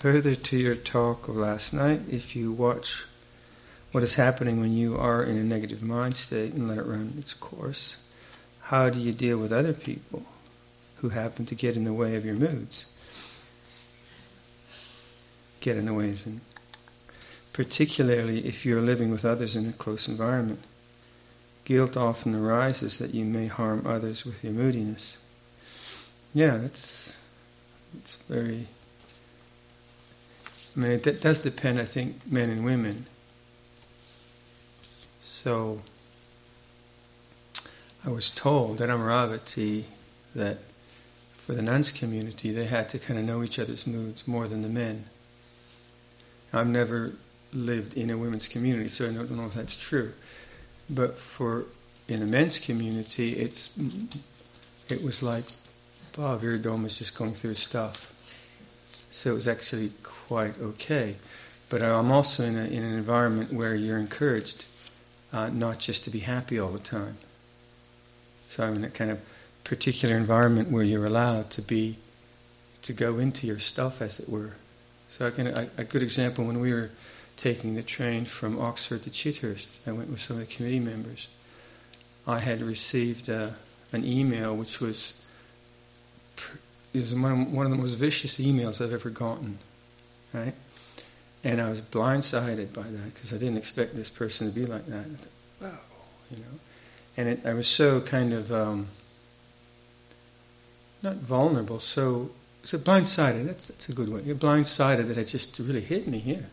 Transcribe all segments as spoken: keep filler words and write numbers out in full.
Further to your talk of last night, if you watch what is happening when you are in a negative mind state and let it run its course, how do you deal with other people who happen to get in the way of your moods? Get in the way, in, particularly if you're living with others in a close environment. Guilt often arises that you may harm others with your moodiness. Yeah, that's that's very... I mean, it d- does depend, I think, men and women. So, I was told at Amaravati that for the nuns community, they had to kind of know each other's moods more than the men. I've never lived in a women's community, so I don't know if that's true. But for in a men's community, it's it was like, wow, Viridoma is just going through his stuff. So it was actually quite okay. But I'm also in, a, in an environment where you're encouraged uh, not just to be happy all the time. So I'm in a kind of particular environment where you're allowed to be, to go into your stuff, as it were. So I can, a, a good example, when we were taking the train from Oxford to Chithurst, I went with some of the committee members. I had received uh, an email which was... Pr- It was one, one of the most vicious emails I've ever gotten, right? And I was blindsided by that because I didn't expect this person to be like that. I thought, wow, you know. And it, I was so kind of, um, not vulnerable, so so blindsided. That's that's a good word. You're blindsided that it just really hit me here.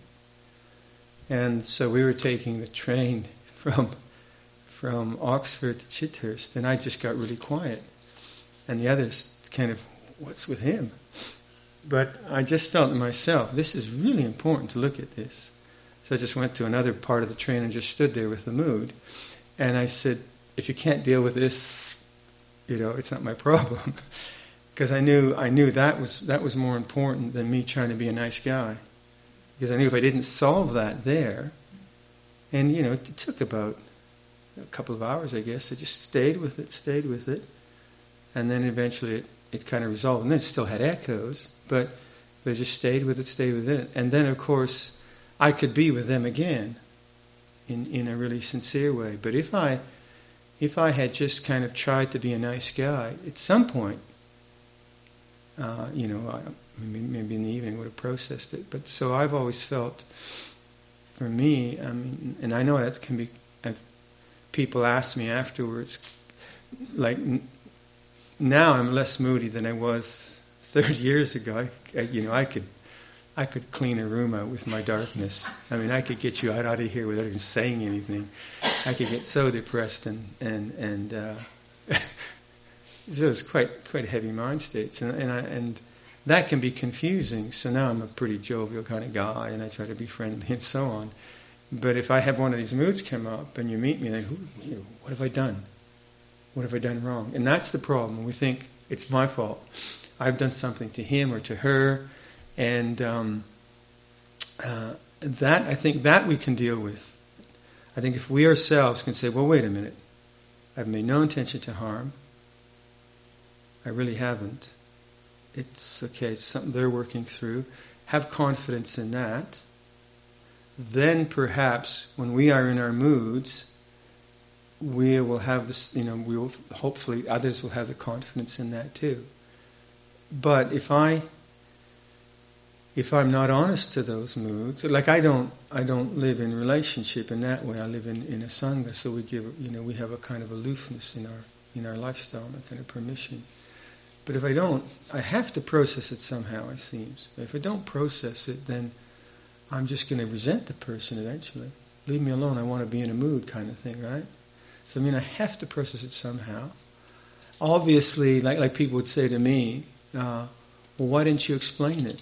And so we were taking the train from from Oxford to Chithurst, and I just got really quiet, and the others kind of, what's with him? But I just felt to myself, this is really important to look at this. So I just went to another part of the train and just stood there with the mood. And I said, if you can't deal with this, you know, it's not my problem. Because I knew I knew that was that was more important than me trying to be a nice guy. Because I knew if I didn't solve that there, and, you know, it took about a couple of hours, I guess. I just stayed with it, stayed with it. And then eventually it it kind of resolved. And then it still had echoes, but but I just stayed with it, stayed with it. And then, of course, I could be with them again in, in a really sincere way. But if I if I had just kind of tried to be a nice guy, at some point, uh, you know, I, maybe in the evening I would have processed it. But so I've always felt, for me, I mean, and I know that can be, I've, people ask me afterwards, like, now I'm less moody than I was thirty years ago. I, I, you know, I could, I could clean a room out with my darkness. I mean, I could get you out, out of here without even saying anything. I could get so depressed and and and uh, so it's quite quite heavy mind states, and and I, and that can be confusing. So now I'm a pretty jovial kind of guy, and I try to be friendly and so on. But if I have one of these moods come up, and you meet me, like, who, you know, what have I done? What have I done wrong? And that's the problem. We think it's my fault. I've done something to him or to her. And um, uh, that, I think that we can deal with. I think if we ourselves can say, well, wait a minute. I've made no intention to harm. I really haven't. It's okay. It's something they're working through. Have confidence in that. Then perhaps when we are in our moods, we will have this, you know, we will, hopefully others will have the confidence in that too. But if I, if I'm not honest to those moods, like I don't, I don't live in relationship in that way. I live in, in a sangha, so we give, you know, we have a kind of aloofness in our, in our lifestyle, a kind of permission. But if I don't, I have to process it somehow, it seems. If I don't process it, then I'm just going to resent the person eventually. Leave me alone, I want to be in a mood kind of thing, right? So I mean, I have to process it somehow. Obviously, like like people would say to me, uh, well, why didn't you explain it?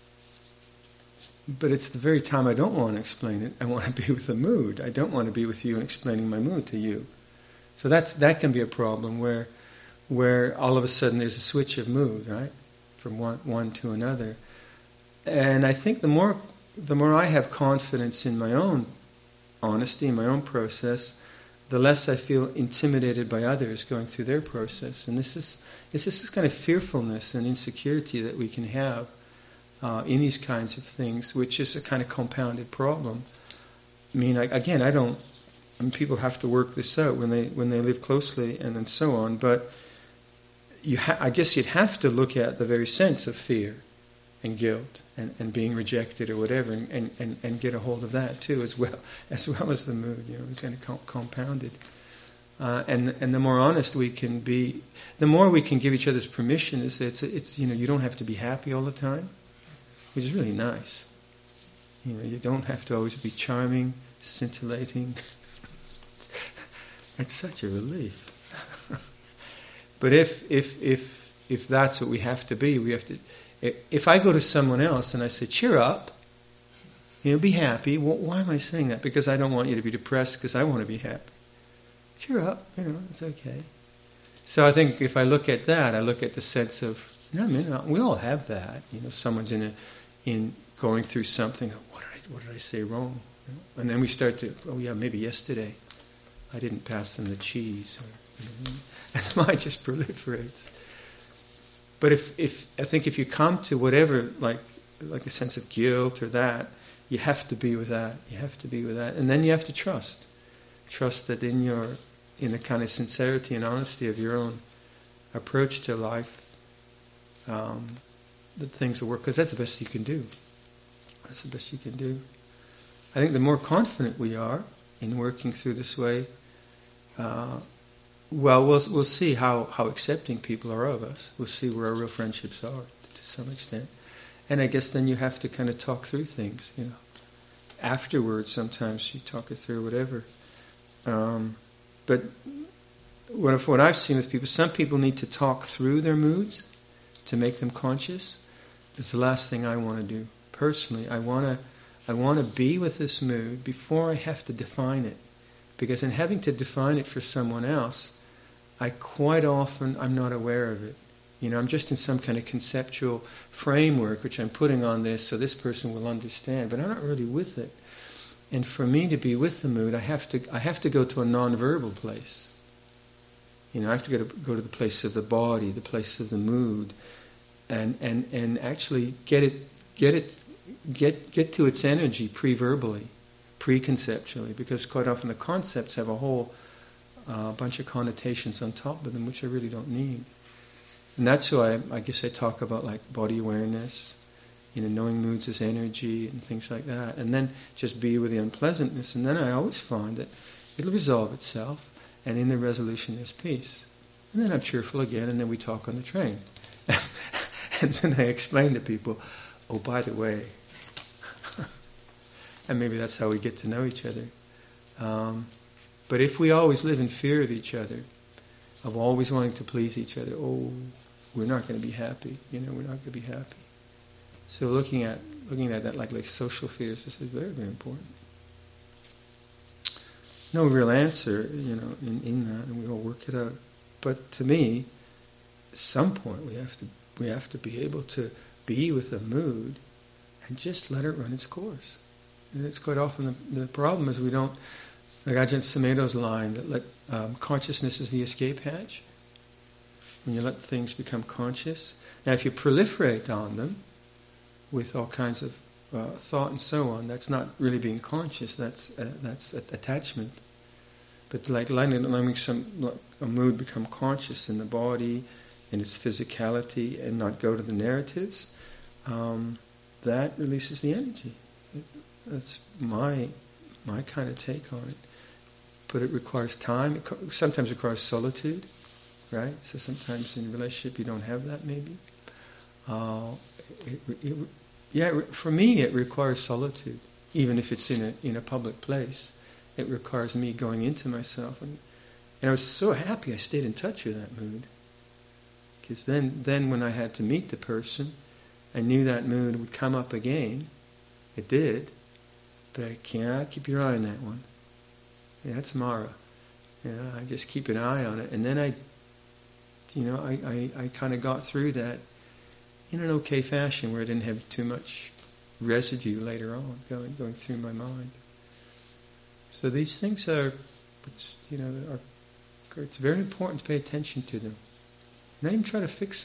But it's the very time I don't want to explain it, I want to be with the mood. I don't want to be with you and explaining my mood to you. So that's that can be a problem where where all of a sudden there's a switch of mood, right? From one one to another. And I think the more the more I have confidence in my own honesty, in my own process, the less I feel intimidated by others going through their process. And this is it's this kind of fearfulness and insecurity that we can have uh, in these kinds of things, which is a kind of compounded problem. I mean, I, again, I don't. I mean, people have to work this out when they when they live closely, and then so on. But you, ha- I guess, you'd have to look at the very sense of fear and guilt and, and being rejected or whatever, and, and, and, and get a hold of that too, as well as well as the mood. You know, it's kind of com- compounded. Uh, and and the more honest we can be, the more we can give each other's permission. Is it's it's you know you don't have to be happy all the time, which is really nice. You know, you don't have to always be charming, scintillating. It's such a relief. But if if if if that's what we have to be, we have to. If I go to someone else and I say, "Cheer up," you know, be happy. Well, why am I saying that? Because I don't want you to be depressed. Because I want to be happy. Cheer up, you know, it's okay. So I think if I look at that, I look at the sense of, you know, I mean, we all have that. You know, someone's in a, in going through something. What did I, what did I say wrong? You know? And then we start to, oh yeah, maybe yesterday I didn't pass them the cheese, or, you know, and the mind just proliferates. But if, if I think if you come to whatever, like like a sense of guilt or that, you have to be with that. You have to be with that, and then you have to trust, trust that in your in the kind of sincerity and honesty of your own approach to life, um, that things will work, because that's the best you can do. That's the best you can do. I think the more confident we are in working through this way, uh, well, we'll we'll see how, how accepting people are of us. We'll see where our real friendships are, to some extent. And I guess then you have to kind of talk through things, you know. Afterwards, sometimes you talk it through, whatever. Um, but what, if, what I've seen with people, some people need to talk through their moods to make them conscious. That's the last thing I want to do. Personally, I want to I want to be with this mood before I have to define it. Because in having to define it for someone else, I quite often, I'm not aware of it. You know, I'm just in some kind of conceptual framework which I'm putting on this so this person will understand, but I'm not really with it. And for me to be with the mood, I have to I have to go to a non-verbal place. You know, I have to go to, go to the place of the body, the place of the mood, and and, and actually get it get it get get to its energy pre-verbally, pre-conceptually, because quite often the concepts have a whole uh, bunch of connotations on top of them which I really don't need. And that's why I, I guess I talk about like body awareness, you know, knowing moods as energy and things like that, and then just be with the unpleasantness, and then I always find that it'll resolve itself, and in the resolution there's peace. And then I'm cheerful again, and then we talk on the train. And then I explain to people, oh, by the way, and maybe that's how we get to know each other. Um, but if we always live in fear of each other, of always wanting to please each other, oh, we're not going to be happy. You know, we're not going to be happy. So looking at looking at that like like social fears, this is very, very important. No real answer, you know, in, in that, and we all work it out. But to me, at some point we have to we have to be able to be with a mood and just let it run its course. And it's quite often the, the problem is we don't, like Ajahn Sumedho's line that let um, consciousness is the escape hatch. When you let things become conscious. Now, if you proliferate on them with all kinds of uh, thought and so on, that's not really being conscious. That's uh, that's attachment. But like letting, letting some a mood become conscious in the body, in its physicality, and not go to the narratives, um, that releases the energy. It, that's my my kind of take on it. But it requires time. It co- sometimes requires solitude, right? So sometimes in a relationship you don't have that, maybe. Uh, it, it, yeah, for me it requires solitude, even if it's in a in a public place. It requires me going into myself, and, and I was so happy I stayed in touch with that mood. Because then, then when I had to meet the person, I knew that mood would come up again. It did, but I can't keep your eye on that one. Yeah, that's Mara. You know, I just keep an eye on it, and then I, you know, I, I, I kind of got through that in an okay fashion, where I didn't have too much residue later on going going through my mind. So these things are, it's, you know, are, it's very important to pay attention to them. Not even try to fix them.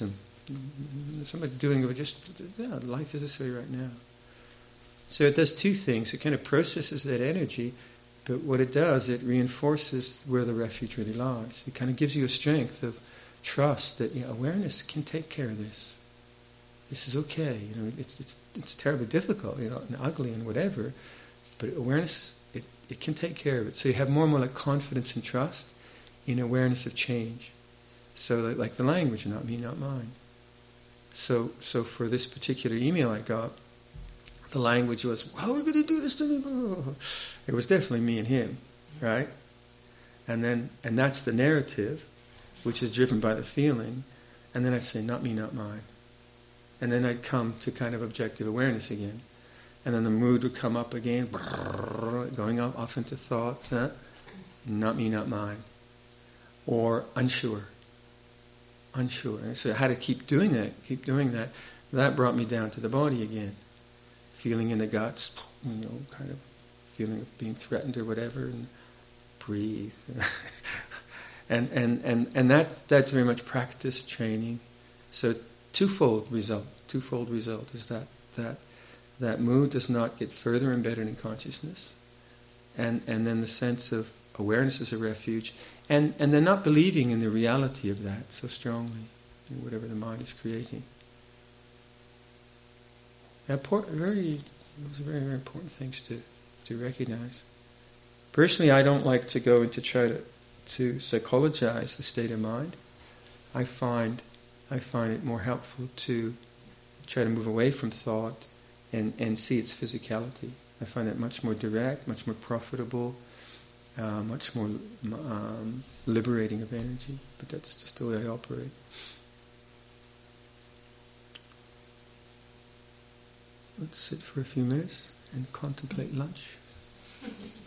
Somebody doing it just, yeah, life is this way right now. So it does two things. It kind of processes that energy, but what it does, it reinforces where the refuge really lies. It kind of gives you a strength of trust that, you know, awareness can take care of this. This is okay. You know, it's it's it's terribly difficult, you know, and ugly and whatever, but awareness, it, it can take care of it. So you have more and more like confidence and trust in awareness of change. So like, like the language, not me, not mine. So so for this particular email I got, the language was, how are we going to do this to me? It was definitely me and him, right? And then, and that's the narrative, which is driven by the feeling. And then I'd say, not me, not mine. And then I'd come to kind of objective awareness again. And then the mood would come up again, going up off into thought, huh? Not me, not mine. Or unsure. Unsure. And so I had to keep doing that, keep doing that. That brought me down to the body again. Feeling in the guts, you know, kind of feeling of being threatened or whatever, and breathe. and and, and, and that's, that's very much practice, training. So twofold result, twofold result is that that that mood does not get further embedded in consciousness, and and then the sense of awareness as a refuge, and, and then not believing in the reality of that so strongly, in whatever the mind is creating. Very, those are very, very important things to, to recognize. Personally, I don't like to go and to try to, to psychologize the state of mind. I find I find it more helpful to try to move away from thought and, and see its physicality. I find it much more direct, much more profitable, uh, much more um, liberating of energy. But that's just the way I operate. Let's sit for a few minutes and contemplate lunch.